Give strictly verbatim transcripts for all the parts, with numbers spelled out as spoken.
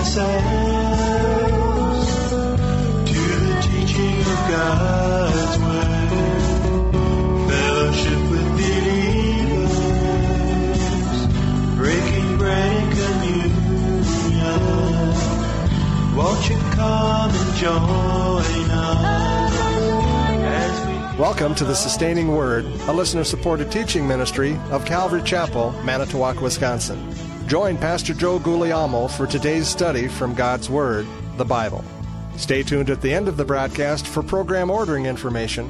ourselves to the teaching of God's Word, fellowship with believers, breaking bread and communion. Won't you come and join us as we... Welcome to the Sustaining Word, a listener-supported teaching ministry of Calvary Chapel, Manitowoc, Wisconsin. Join Pastor Joe Guglielmo for today's study from God's Word, the Bible. Stay tuned at the end of the broadcast for program ordering information.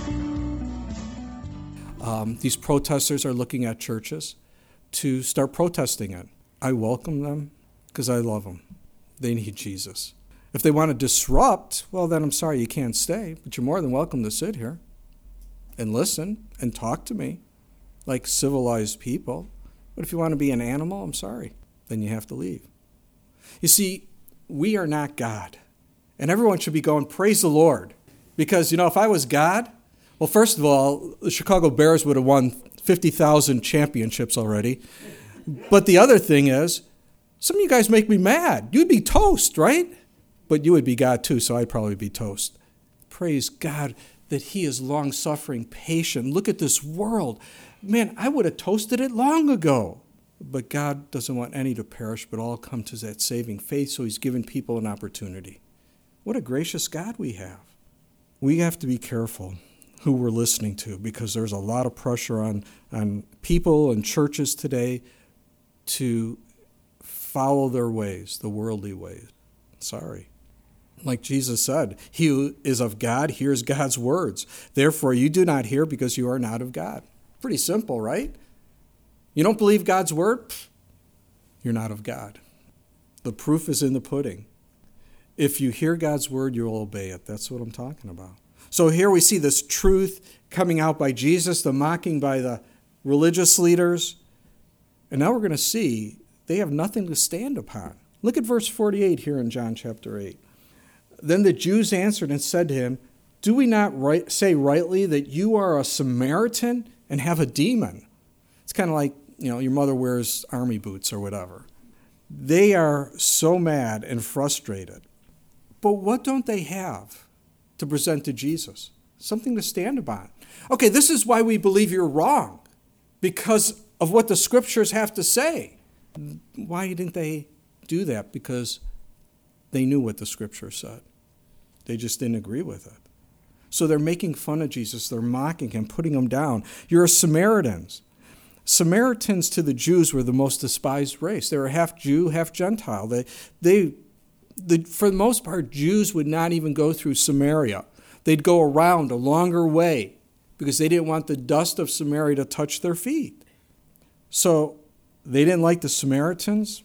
Um, these protesters are looking at churches to start protesting it. I welcome them because I love them. They need Jesus. If they want to disrupt, well, then I'm sorry, you can't stay, but you're more than welcome to sit here and listen and talk to me like civilized people. But if you want to be an animal, I'm sorry, then you have to leave. You see, we are not God. And everyone should be going, praise the Lord. Because, you know, if I was God, well, first of all, the Chicago Bears would have won fifty thousand championships already. But the other thing is, some of you guys make me mad. You'd be toast, right? But you would be God too, so I'd probably be toast. Praise God that he is long-suffering, patient. Look at this world. Man, I would have toasted it long ago. But God doesn't want any to perish, but all come to that saving faith, so he's given people an opportunity. What a gracious God we have. We have to be careful who we're listening to, because there's a lot of pressure on, on people and churches today to follow their ways, the worldly ways. Sorry. Like Jesus said, he who is of God hears God's words. Therefore, you do not hear because you are not of God. Pretty simple, right? You don't believe God's word? You're not of God. The proof is in the pudding. If you hear God's word, you'll obey it. That's what I'm talking about. So here we see this truth coming out by Jesus, the mocking by the religious leaders. And now we're going to see they have nothing to stand upon. Look at verse forty-eight here in John chapter eight. Then the Jews answered and said to him, do we not right, say rightly that you are a Samaritan and have a demon? It's kind of like, you know, your mother wears army boots or whatever. They are so mad and frustrated. But what don't they have to present to Jesus? Something to stand upon. Okay, this is why we believe you're wrong, because of what the scriptures have to say. Why didn't they do that? Because they knew what the scripture said. They just didn't agree with it. So they're making fun of Jesus. They're mocking him, putting him down. You're Samaritans. Samaritans to the Jews were the most despised race. They were half Jew, half Gentile. They, they, the, for the most part, Jews would not even go through Samaria. They'd go around a longer way because they didn't want the dust of Samaria to touch their feet. So they didn't like the Samaritans.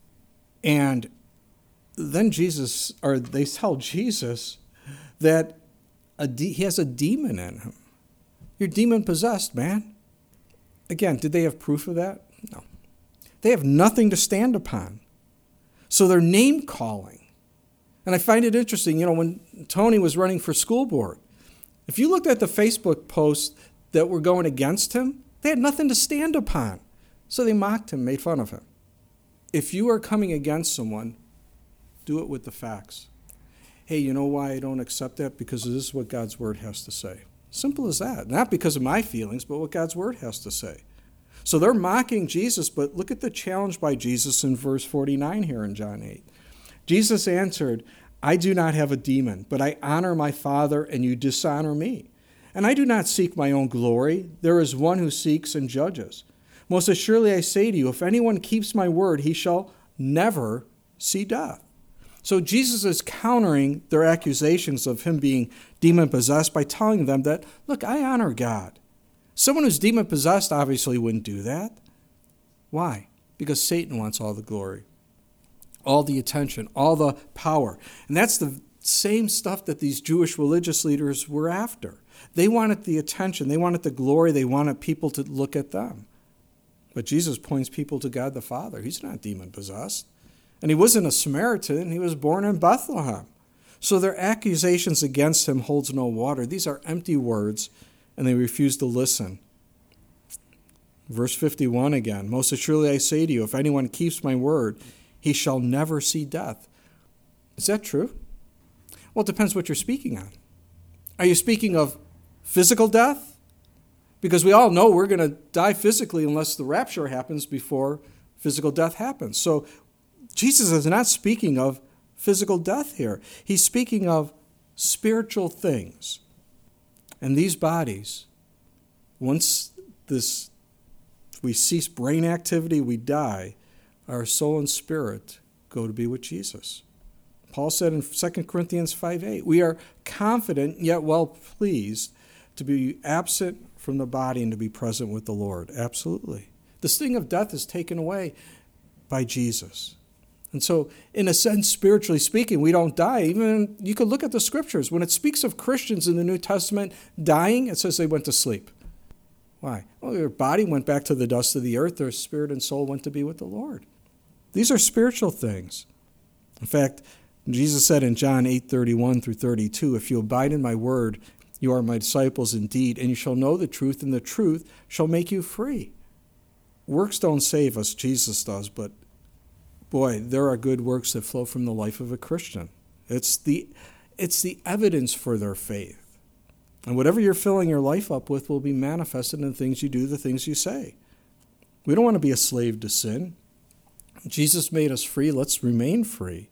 And then Jesus, or they tell Jesus that a de- he has a demon in him. You're demon-possessed, man. Again, did they have proof of that? No. They have nothing to stand upon. So they're name-calling. And I find it interesting, you know, when Tony was running for school board, if you looked at the Facebook posts that were going against him, they had nothing to stand upon. So they mocked him, made fun of him. If you are coming against someone, do it with the facts. Hey, you know why I don't accept that? Because this is what God's word has to say. Simple as that. Not because of my feelings, but what God's word has to say. So they're mocking Jesus, but look at the challenge by Jesus in verse forty-nine here in John eight. Jesus answered, I do not have a demon, but I honor my Father, and you dishonor me. And I do not seek my own glory. There is one who seeks and judges. Most assuredly I say to you, if anyone keeps my word, he shall never see death. So Jesus is countering their accusations of him being demon-possessed by telling them that, look, I honor God. Someone who's demon-possessed obviously wouldn't do that. Why? Because Satan wants all the glory, all the attention, all the power. And that's the same stuff that these Jewish religious leaders were after. They wanted the attention. They wanted the glory. They wanted people to look at them. But Jesus points people to God the Father. He's not demon-possessed. And he wasn't a Samaritan. He was born in Bethlehem. So their accusations against him holds no water. These are empty words, and they refuse to listen. Verse fifty-one again, most assuredly I say to you, if anyone keeps my word, he shall never see death. Is that true? Well, it depends what you're speaking on. Are you speaking of physical death? Because we all know we're going to die physically unless the rapture happens before physical death happens. So Jesus is not speaking of physical death here. He's speaking of spiritual things. And these bodies, once this we cease brain activity, we die, our soul and spirit go to be with Jesus. Paul said in Second Corinthians five eight, we are confident yet well pleased to be absent from the body and to be present with the Lord. Absolutely. The sting of death is taken away by Jesus. And so, in a sense, spiritually speaking, we don't die. Even you could look at the scriptures. When it speaks of Christians in the New Testament dying, it says they went to sleep. Why? Well, their body went back to the dust of the earth. Their spirit and soul went to be with the Lord. These are spiritual things. In fact, Jesus said in John eight thirty-one through thirty-two, if you abide in my word, you are my disciples indeed, and you shall know the truth, and the truth shall make you free. Works don't save us, Jesus does, but boy, there are good works that flow from the life of a Christian. It's the, it's the evidence for their faith. And whatever you're filling your life up with will be manifested in the things you do, the things you say. We don't want to be a slave to sin. Jesus made us free. Let's remain free.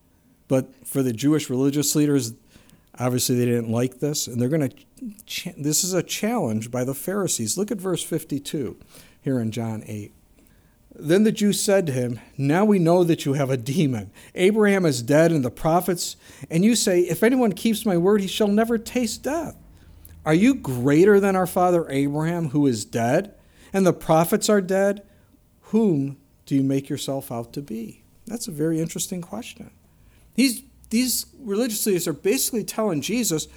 But for the Jewish religious leaders, obviously they didn't like this, and they're going to. This is a challenge by the Pharisees. Look at verse fifty-two here in John eight. Then the Jews said to him, now we know that you have a demon. Abraham is dead and the prophets, and you say, if anyone keeps my word, he shall never taste death. Are you greater than our father Abraham, who is dead, and the prophets are dead? Whom do you make yourself out to be? That's a very interesting question. These, these religious leaders are basically telling Jesus,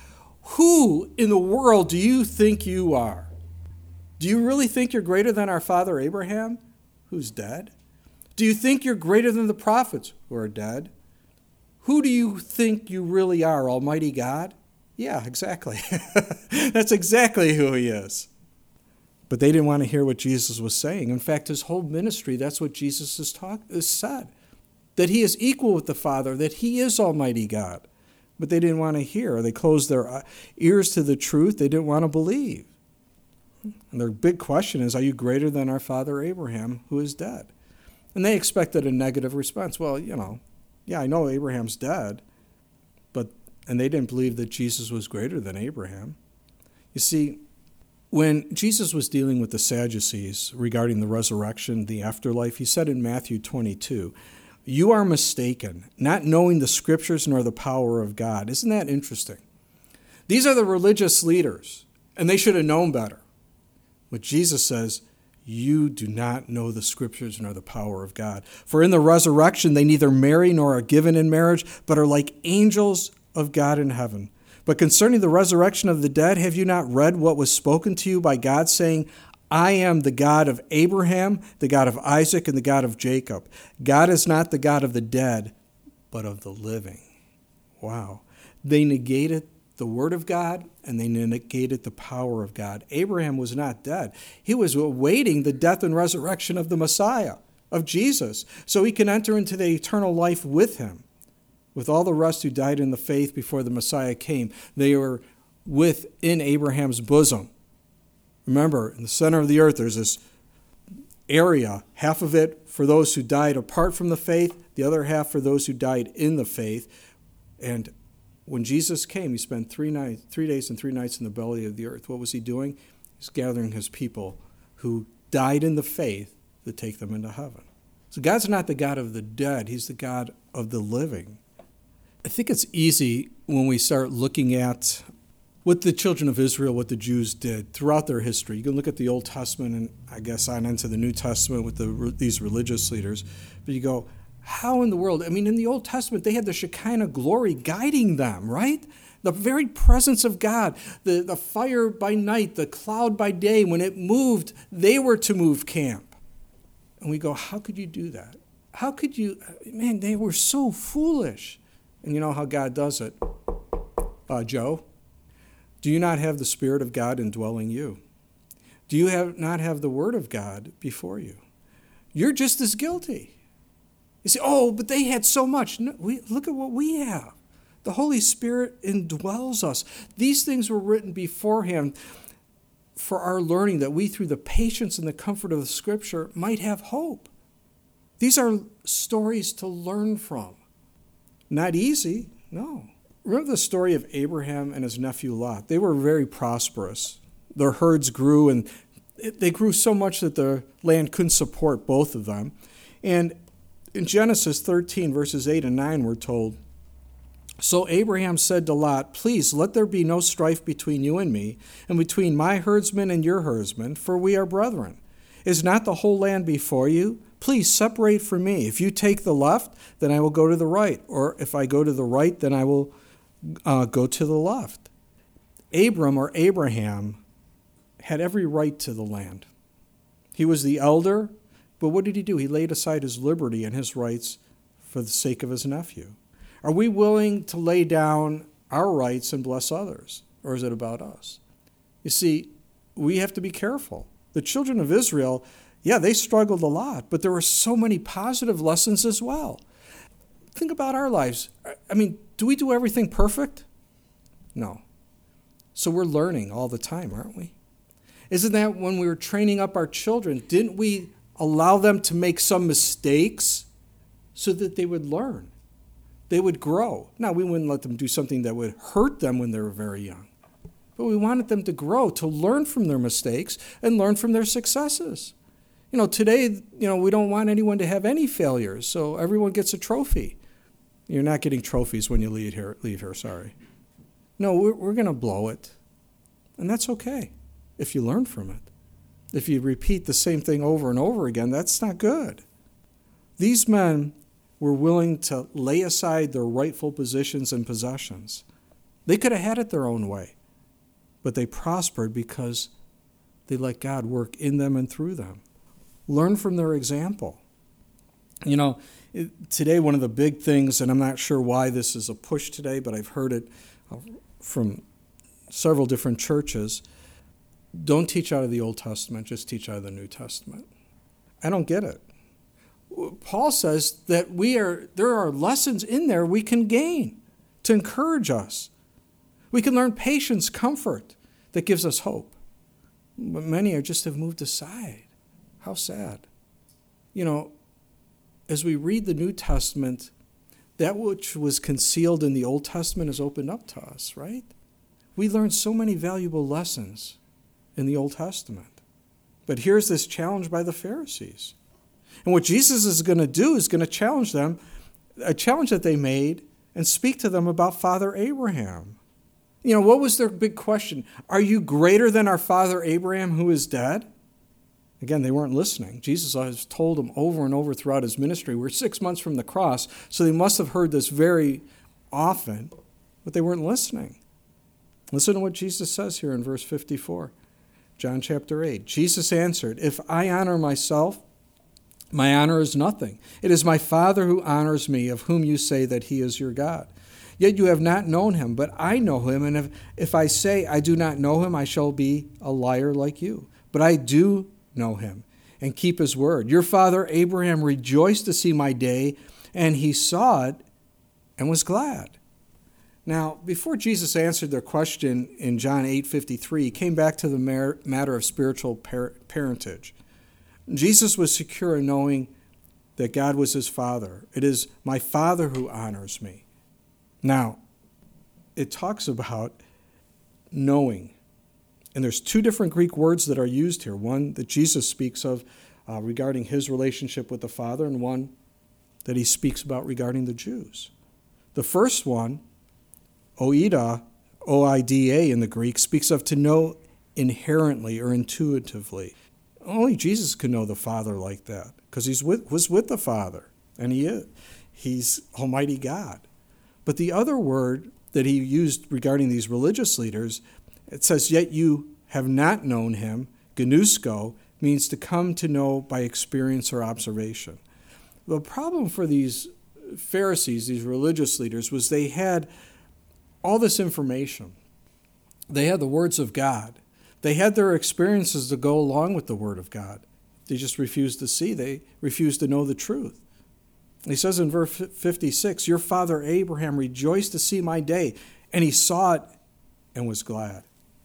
who in the world do you think you are? Do you really think you're greater than our father Abraham, who's dead? Do you think you're greater than the prophets who are dead? Who do you think you really are, Almighty God? Yeah, exactly. That's exactly who he is. But they didn't want to hear what Jesus was saying. In fact, his whole ministry, that's what Jesus has, talk, has said. That he is equal with the Father, that he is Almighty God. But they didn't want to hear. They closed their ears to the truth. They didn't want to believe. And their big question is, are you greater than our father Abraham, who is dead? And they expected a negative response. Well, you know, yeah, I know Abraham's dead, but and they didn't believe that Jesus was greater than Abraham. You see, when Jesus was dealing with the Sadducees regarding the resurrection, the afterlife, he said in Matthew twenty-two, you are mistaken, not knowing the scriptures nor the power of God. Isn't that interesting? These are the religious leaders, and they should have known better. But Jesus says, you do not know the scriptures nor the power of God. For in the resurrection they neither marry nor are given in marriage, but are like angels of God in heaven. But concerning the resurrection of the dead, have you not read what was spoken to you by God, saying, I am the God of Abraham, the God of Isaac, and the God of Jacob. God is not the God of the dead, but of the living. Wow. They negated the word of God, and they negated the power of God. Abraham was not dead. He was awaiting the death and resurrection of the Messiah, of Jesus, so he can enter into the eternal life with him. With all the rest who died in the faith before the Messiah came, they were within Abraham's bosom. Remember, in the center of the earth, there's this area, half of it for those who died apart from the faith, the other half for those who died in the faith. And when Jesus came, he spent three nights, three days and three nights in the belly of the earth. What was he doing? He's gathering his people who died in the faith to take them into heaven. So God's not the God of the dead. He's the God of the living. I think it's easy when we start looking at what the children of Israel, what the Jews did throughout their history. You can look at the Old Testament and I guess on into the New Testament with the, these religious leaders. But you go, how in the world? I mean, in the Old Testament, they had the Shekinah glory guiding them, right? The very presence of God, the, the fire by night, the cloud by day. When it moved, they were to move camp. And we go, how could you do that? How could you? Man, they were so foolish. And you know how God does it. Uh, Joe, do you not have the Spirit of God indwelling you? Do you have not have the Word of God before you? You're just as guilty. You say, oh, but they had so much. No, we, look at what we have. The Holy Spirit indwells us. These things were written beforehand for our learning, that we, through the patience and the comfort of the Scripture, might have hope. These are stories to learn from. Not easy, no. Remember the story of Abraham and his nephew Lot. They were very prosperous. Their herds grew, and they grew so much that the land couldn't support both of them. And in Genesis thirteen, verses eight and nine, we're told, "So Abraham said to Lot, 'Please let there be no strife between you and me, and between my herdsmen and your herdsmen, for we are brethren. Is not the whole land before you? Please separate from me. If you take the left, then I will go to the right. Or if I go to the right, then I will uh, go to the left.'" Abram, or Abraham, had every right to the land. He was the elder, but what did he do? He laid aside his liberty and his rights for the sake of his nephew. Are we willing to lay down our rights and bless others? Or is it about us? You see, we have to be careful. The children of Israel, yeah, they struggled a lot, but there were so many positive lessons as well. Think about our lives. I mean, do we do everything perfect? No. So we're learning all the time, aren't we? Isn't that when we were training up our children, didn't we allow them to make some mistakes so that they would learn? They would grow. Now, we wouldn't let them do something that would hurt them when they were very young. But we wanted them to grow, to learn from their mistakes and learn from their successes. You know, today, you know, we don't want anyone to have any failures, so everyone gets a trophy. You're not getting trophies when you leave here, leave here, sorry. No, we're, we're going to blow it. And that's okay if you learn from it. If you repeat the same thing over and over again, that's not good. These men were willing to lay aside their rightful positions and possessions. They could have had it their own way, but they prospered because they let God work in them and through them. Learn from their example. You know, it, today one of the big things, and I'm not sure why this is a push today, but I've heard it from several different churches, don't teach out of the Old Testament, just teach out of the New Testament. I don't get it. Paul says that we are there are lessons in there we can gain to encourage us. We can learn patience, comfort that gives us hope. But many are just have moved aside. How sad. You know, as we read the New Testament, that which was concealed in the Old Testament is opened up to us, right? We learn so many valuable lessons in the Old Testament. But here's this challenge by the Pharisees. And what Jesus is going to do is going to challenge them, a challenge that they made, and speak to them about Father Abraham. You know, what was their big question? Are you greater than our father Abraham who is dead? Again, they weren't listening. Jesus has told them over and over throughout his ministry. We're six months from the cross, so they must have heard this very often, but they weren't listening. Listen to what Jesus says here in verse fifty-four, John chapter eight. Jesus answered, "If I honor myself, my honor is nothing. It is my Father who honors me, of whom you say that he is your God. Yet you have not known him, but I know him, and if, if I say I do not know him, I shall be a liar like you. But I do know him and keep his word. Your father Abraham rejoiced to see my day, and he saw it and was glad." Now, before Jesus answered their question in John eight fifty-three, he came back to the matter of spiritual parentage. Jesus was secure in knowing that God was his Father. It is my Father who honors me. Now, it talks about knowing. And there's two different Greek words that are used here. One that Jesus speaks of uh, regarding his relationship with the Father, and one that he speaks about regarding the Jews. The first one, oida, O I D A in the Greek, speaks of to know inherently or intuitively. Only Jesus could know the Father like that, because he was with the Father, and he is. He's Almighty God. But the other word that he used regarding these religious leaders, it says, "Yet you have not known him," gnosko, means to come to know by experience or observation. The problem for these Pharisees, these religious leaders, was they had all this information. They had the words of God. They had their experiences to go along with the Word of God. They just refused to see. They refused to know the truth. He says in verse fifty-six, your father Abraham rejoiced to see my day, and he saw it and was glad.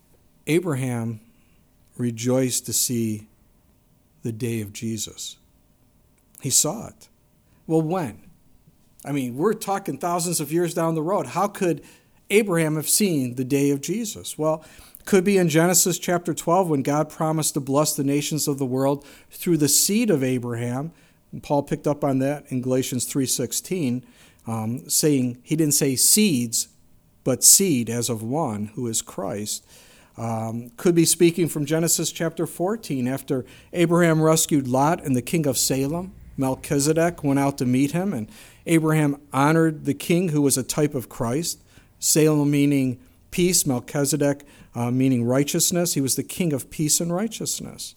Abraham rejoiced to see the day of Jesus. He saw it. Well, when? I mean, we're talking thousands of years down the road. How could Abraham have seen the day of Jesus? Well, it could be in Genesis chapter twelve when God promised to bless the nations of the world through the seed of Abraham. And Paul picked up on that in Galatians three sixteen, um, saying, he didn't say seeds, but seed as of one, who is Christ. Um, could be speaking from Genesis chapter fourteen, after Abraham rescued Lot and the king of Salem. Melchizedek went out to meet him, and Abraham honored the king who was a type of Christ. Salem meaning peace, Melchizedek uh, meaning righteousness. He was the king of peace and righteousness.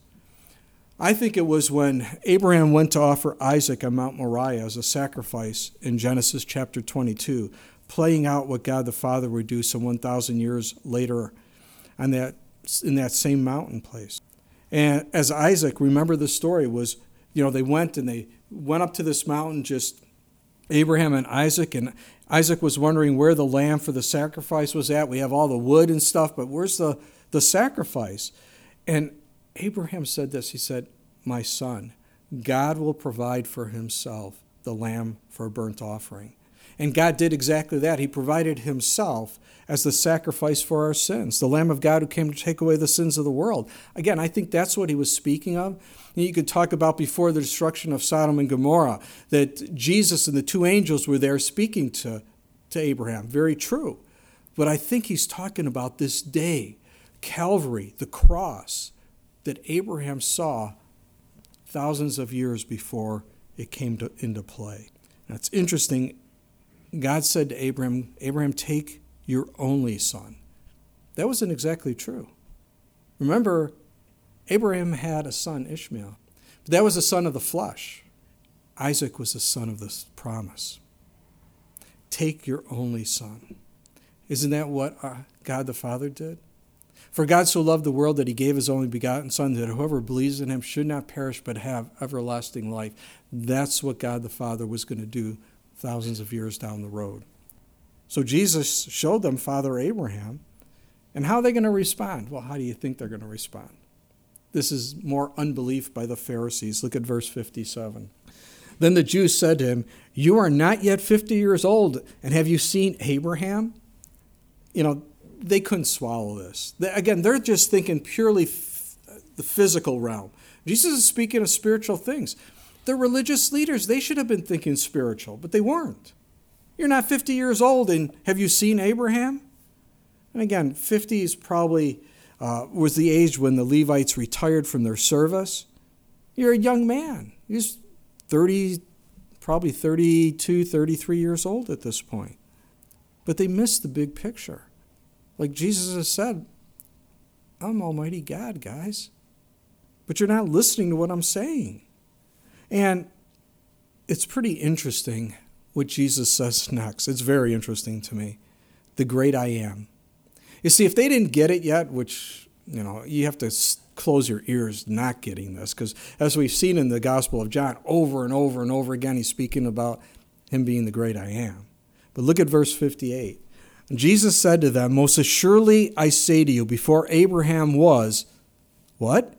I think it was when Abraham went to offer Isaac on Mount Moriah as a sacrifice in Genesis chapter twenty-two, playing out what God the Father would do some one thousand years later on that, in that same mountain place. And as Isaac, remember the story, was, you know, they went and they went up to this mountain, just Abraham and Isaac, and Isaac was wondering where the lamb for the sacrifice was at. We have all the wood and stuff, but where's the, the sacrifice? And Abraham said this, he said, my son, God will provide for himself the lamb for a burnt offering. And God did exactly that. He provided himself as the sacrifice for our sins, the Lamb of God who came to take away the sins of the world. Again, I think that's what he was speaking of. And you could talk about before the destruction of Sodom and Gomorrah, that Jesus and the two angels were there speaking to, to Abraham. Very true. But I think he's talking about this day, Calvary, the cross, that Abraham saw thousands of years before it came to, into play. Now, it's interesting. God said to Abraham, Abraham, take your only son. That wasn't exactly true. Remember, Abraham had a son, Ishmael. But that was a son of the flesh. Isaac was the son of the promise. Take your only son. Isn't that what God the Father did? For God so loved the world that he gave his only begotten Son, that whoever believes in him should not perish but have everlasting life. That's what God the Father was going to do thousands of years down the road. So Jesus showed them Father Abraham. And how are they going to respond? Well, how do you think they're going to respond? This is more unbelief by the Pharisees. Look at verse fifty-seven. Then the Jews said to him, you are not yet fifty years old, and have you seen Abraham? You know, they couldn't swallow this. They, again, they're just thinking purely f- the physical realm. Jesus is speaking of spiritual things. The religious leaders, they should have been thinking spiritual, but they weren't. You're not fifty years old, and have you seen Abraham? And again, fifty is probably uh, was the age when the Levites retired from their service. You're a young man. You're thirty, probably thirty-two, thirty-three years old at this point. But they missed the big picture. Like Jesus has said, I'm Almighty God, guys. But you're not listening to what I'm saying. And it's pretty interesting what Jesus says next. It's very interesting to me. The great I am. You see, if they didn't get it yet, which, you know, you have to close your ears not getting this, because as we've seen in the Gospel of John, over and over and over again, he's speaking about him being the great I am. But look at verse fifty-eight. Jesus said to them, most assuredly I say to you, before Abraham was, what?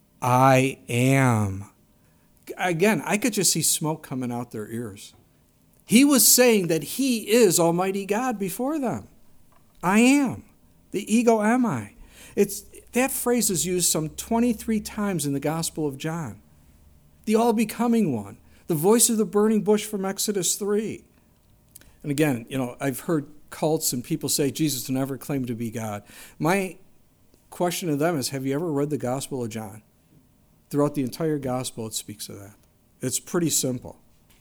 I am. Again, I could just see smoke coming out their ears. He was saying that he is Almighty God before them. I am. The ego am I. It's, that phrase is used some twenty-three times in the Gospel of John. The all-becoming one. The voice of the burning bush from Exodus three. And again, you know, I've heard cults and people say Jesus never claimed to be God. My question to them is, have you ever read the Gospel of John? Throughout the entire Gospel, it speaks of that. It's pretty simple.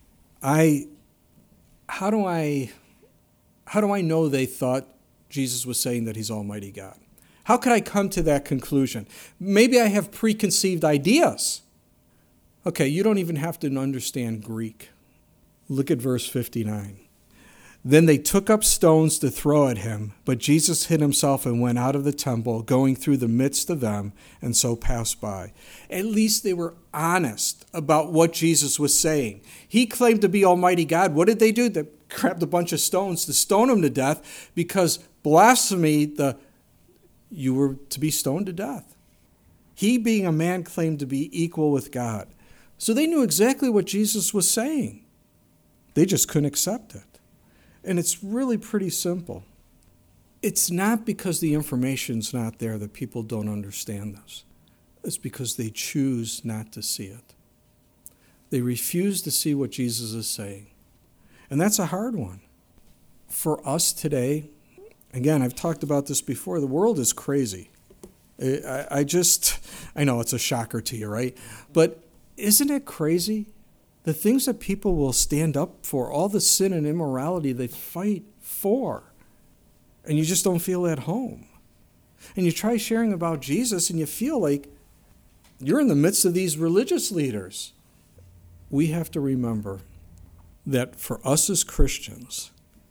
I, how do I, how do I know they thought Jesus was saying that he's Almighty God? How could I come to that conclusion? Maybe I have preconceived ideas. Okay, you don't even have to understand Greek. Look at verse fifty-nine. Then they took up stones to throw at him, but Jesus hid himself and went out of the temple, going through the midst of them, and so passed by. At least they were honest about what Jesus was saying. He claimed to be Almighty God. What did they do? They grabbed a bunch of stones to stone him to death, because blasphemy, the you were to be stoned to death. He, being a man, claimed to be equal with God. So they knew exactly what Jesus was saying. They just couldn't accept it. And it's really pretty simple. It's not because the information's not there that people don't understand this. It's because they choose not to see it. They refuse to see what Jesus is saying. And that's a hard one. For us today, again, I've talked about this before, the world is crazy. I, I just, I know it's a shocker to you, right? But isn't it crazy? The things that people will stand up for, all the sin and immorality they fight for, and you just don't feel at home. And you try sharing about Jesus, and you feel like you're in the midst of these religious leaders. We have to remember that for us as Christians,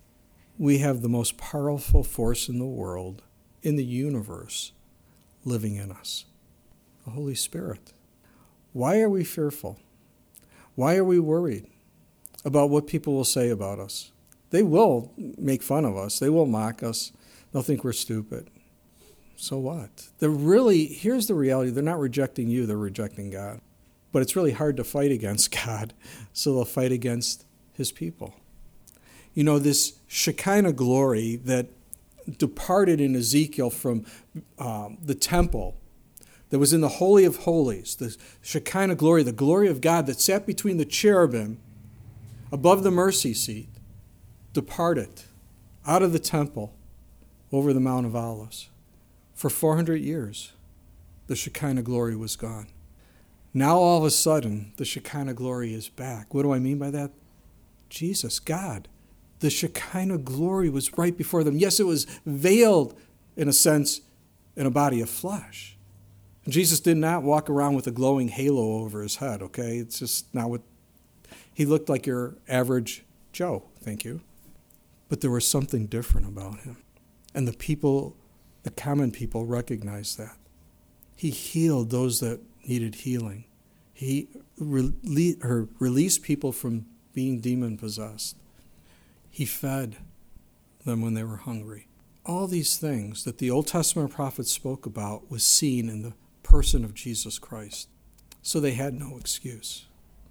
we have the most powerful force in the world, in the universe, living in us, the Holy Spirit. Why are we fearful? Why are we worried about what people will say about us? They will make fun of us. They will mock us. They'll think we're stupid. So what? They're really, here's the reality. They're not rejecting you. They're rejecting God. But it's really hard to fight against God, so they'll fight against his people. You know, this Shekinah glory that departed in Ezekiel from um, the temple, that was in the Holy of Holies, the Shekinah glory, the glory of God that sat between the cherubim above the mercy seat, departed out of the temple over the Mount of Olives. For four hundred years, the Shekinah glory was gone. Now all of a sudden, the Shekinah glory is back. What do I mean by that? Jesus, God. The Shekinah glory was right before them. Yes, it was veiled, in a sense, in a body of flesh. Jesus did not walk around with a glowing halo over his head, okay? It's just not what... He looked like your average Joe, thank you. But there was something different about him. And the people, the common people, recognized that. He healed those that needed healing. He rele- or released people from being demon-possessed. He fed them when they were hungry. All these things that the Old Testament prophets spoke about was seen in the person of Jesus Christ. So they had no excuse.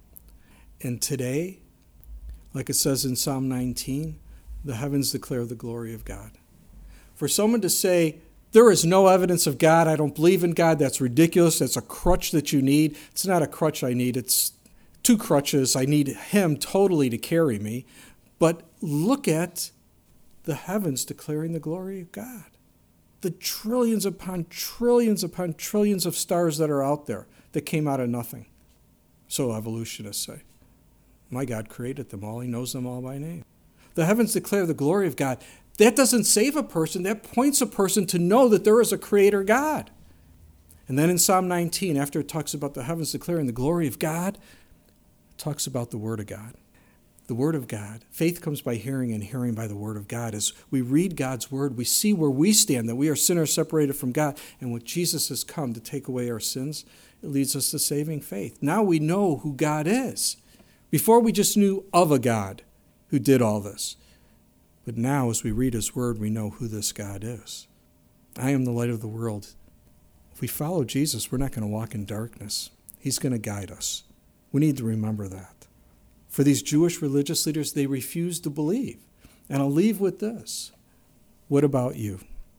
And today, like it says in Psalm nineteen, the heavens declare the glory of God. For someone to say, there is no evidence of God, I don't believe in God, that's ridiculous, that's a crutch that you need. It's not a crutch I need, it's two crutches. I need him totally to carry me. But look at the heavens declaring the glory of God. The trillions upon trillions upon trillions of stars that are out there that came out of nothing. So evolutionists say. My God created them all. He knows them all by name. The heavens declare the glory of God. That doesn't save a person. That points a person to know that there is a creator God. And then in Psalm nineteen, after it talks about the heavens declaring the glory of God, it talks about the Word of God. The Word of God. Faith comes by hearing, and hearing by the Word of God. As we read God's Word, we see where we stand, that we are sinners separated from God. And when Jesus has come to take away our sins, it leads us to saving faith. Now we know who God is. Before we just knew of a God who did all this. But now as we read his word, we know who this God is. I am the light of the world. If we follow Jesus, we're not going to walk in darkness. He's going to guide us. We need to remember that. For these Jewish religious leaders, they refused to believe. And I'll leave with this. What about you?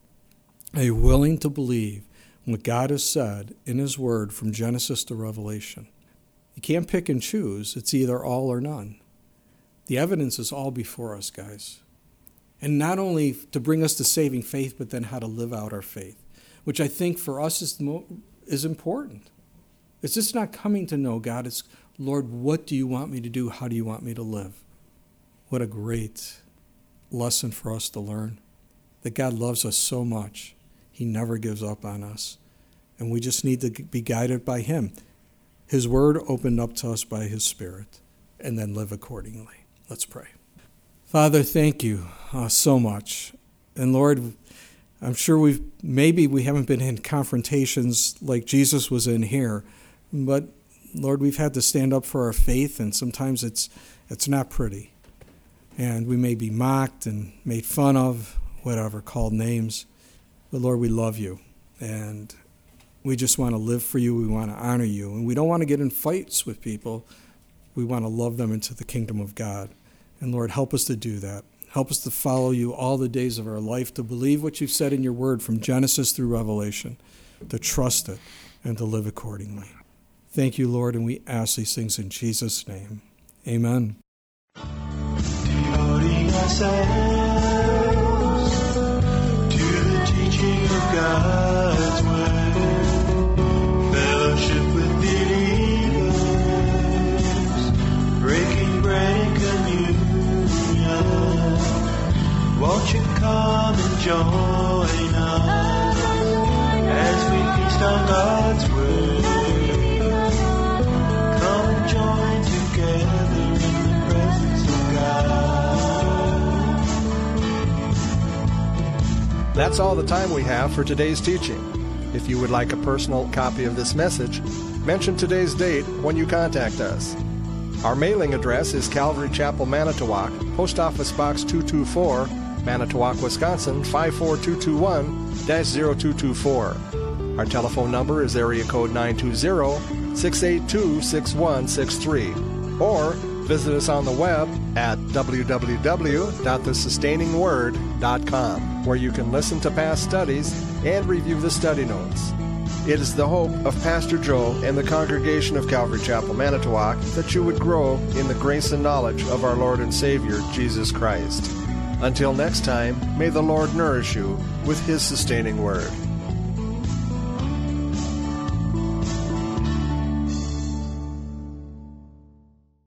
Are you willing to believe what God has said in his word from Genesis to Revelation? You can't pick and choose. It's either all or none. The evidence is all before us, guys. And not only to bring us to saving faith, but then how to live out our faith, which I think for us is, mo- is important. It's just not coming to know God. It's, Lord, what do you want me to do? How do you want me to live? What a great lesson for us to learn. That God loves us so much. He never gives up on us. And we just need to be guided by him. His word opened up to us by his Spirit, and then live accordingly. Let's pray. Father, thank you uh, so much. And Lord, I'm sure we've, maybe we haven't been in confrontations like Jesus was in here, but Lord, we've had to stand up for our faith, and sometimes it's it's not pretty. And we may be mocked and made fun of, whatever, called names. But Lord, we love you, and we just want to live for you. We want to honor you, and we don't want to get in fights with people. We want to love them into the kingdom of God. And Lord, help us to do that. Help us to follow you all the days of our life, to believe what you've said in your word from Genesis through Revelation, to trust it and to live accordingly. Thank you, Lord, and we ask these things in Jesus' name. Amen. Devoting ourselves to the teaching of God's word, fellowship with believers, breaking bread and communion. Won't you come and join us as we feast on God's word? Come and join together in the presence of God. That's all the time we have for today's teaching. If you would like a personal copy of this message, mention today's date when you contact us. Our mailing address is Calvary Chapel, Manitowoc, Post Office Box two two four, Manitowoc, Wisconsin five four two two one dash zero two two four. Our telephone number is area code nine two zero, six eight two, six one six three. Or visit us on the web at w w w dot the sustaining word dot com, where you can listen to past studies and review the study notes. It is the hope of Pastor Joe and the congregation of Calvary Chapel, Manitowoc, that you would grow in the grace and knowledge of our Lord and Savior, Jesus Christ. Until next time, may the Lord nourish you with His sustaining word.